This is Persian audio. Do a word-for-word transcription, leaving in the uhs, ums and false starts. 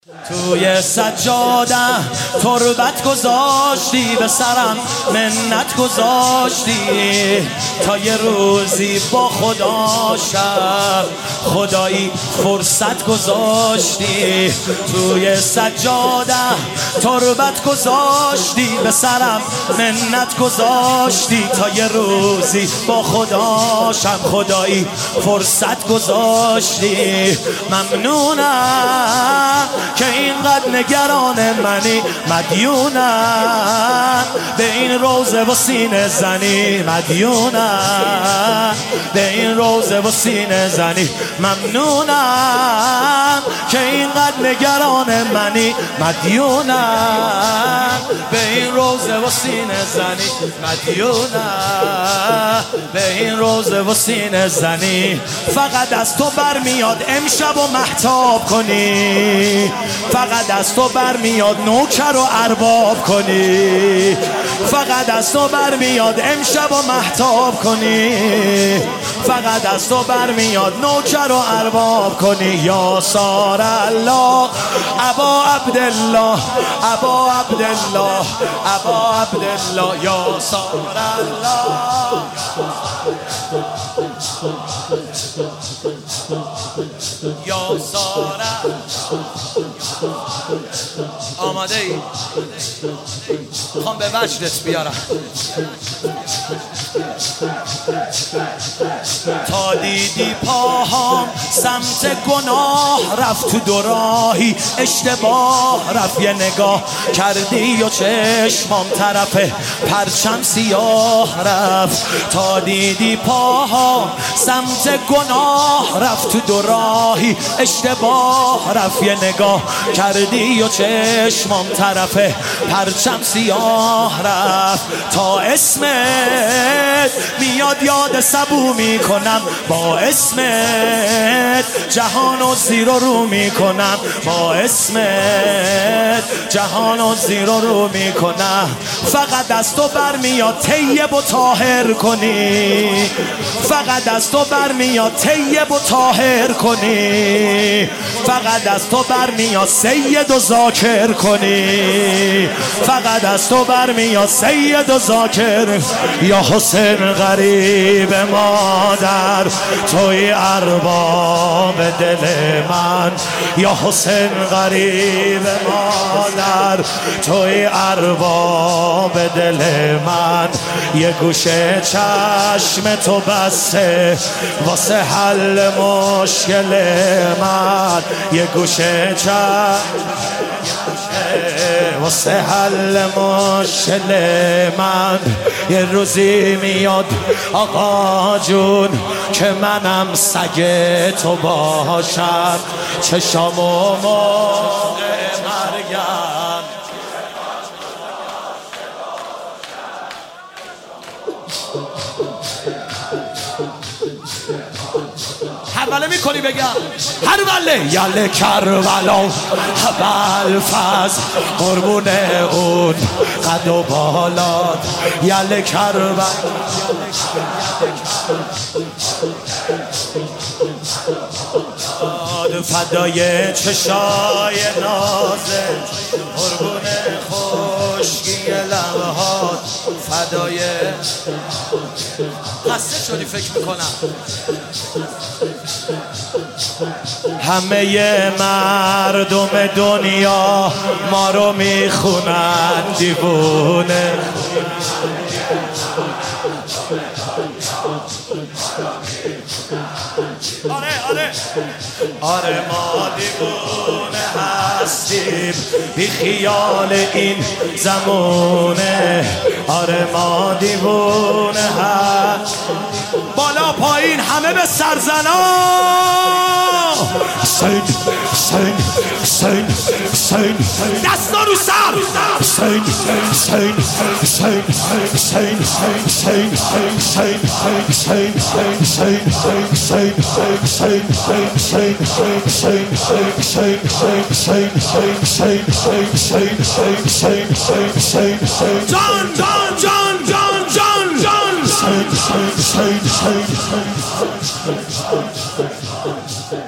توی سجاده تربت گذاشتی، به سرم منت گذاشتی تا یه روزی با خدا شب خدایی فرصت گذاشتی. توی سجاده تربت گذاشتی، به سرم منت گذاشتی تا یه روزی با خدا شب خدایی فرصت گذاشتی. ممنونم که اینقدر نگران منی، مدیونم به این روزه و سینه زنی، مدیونم به این روزه و سینه زنی. ممنونم که اینقدر نگران منی، مدیونم به این روزه و سینه زنی، مدیونم به این روزه و سینه زنی. فقط از تو برمیاد امشب و مهتاب کنی، فقط از تو برمیاد نوکر و ارباب کنی، فقط از تو برمیاد امشب و مهتاب کنی، فقط از تو برمیاد نوکر و ارباب کنی. یا سار الله ابا عبدالله، ابا عبدالله، ابا عبدالله، یا سار الله. یا ساره آماده ای؟ خوام به وجدت بیارم. تا دیدی پاهام سمت گناه رفت، تو دو راهی اشتباه رفت، یه نگاه کردی و چشمام طرف پرچم سیاه رفت. تا دیدی پاهام سمت گناه رفت، تو دو راهی اشتباه رفت، یه نگاه کردی و چشمام طرف پرچم سیاه رفت. تا اسمت میاد یاد سبو میکنم، با اسمت جهان و زیر و رو میکنم، با اسمت جهان و زیر و رو میکنم. فقط از تو برمیاد طیب و طاهر کنی، فقط از تو برمیاد طیب و طاهر کنی، فقط از تو برمیاد سید و ذاکر کنی، فقط از تو برمیاد سید و ذاکر. یا حسین غریب مادر توی ارباب دل من، یا حسین غریب مادر توی ارباب دل من. یه گوشه چشم تو بسته واسه حل مشکل من، یه گوشه چشم واسه حل مشکل من. یه روزی میاد آقا جون که منم سگ تو باشم، چشام و موقع مرگم. هر بله میکنی بگم هر بله. یله کربلا ابوالفضل قربون اون قد و بالات، یله کربلا فدای چشای نازه قربون خشکی لبهات، فدای قصه شدی فکر میکنم. همه مردم دنیا ما رو میخونن دیوونه، آره آره آره ما دیوونه هستیم بی خیال این زمونه، آره ما دیوونه هستیم. بالا پایین همه به سرزنا. حسین حسین حسین حسین دستا رو سر. حسین حسین حسین حسین حسین حسین حسین حسین حسین حسین حسین حسین حسین حسین جان جان جان جان جان جان حسین حسین حسین